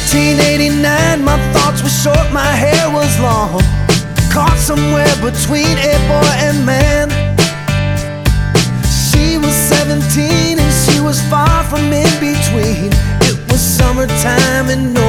1989, my thoughts were short, my hair was long, caught somewhere between a boy and man. She was 17 and she was far from in between. It was summertime and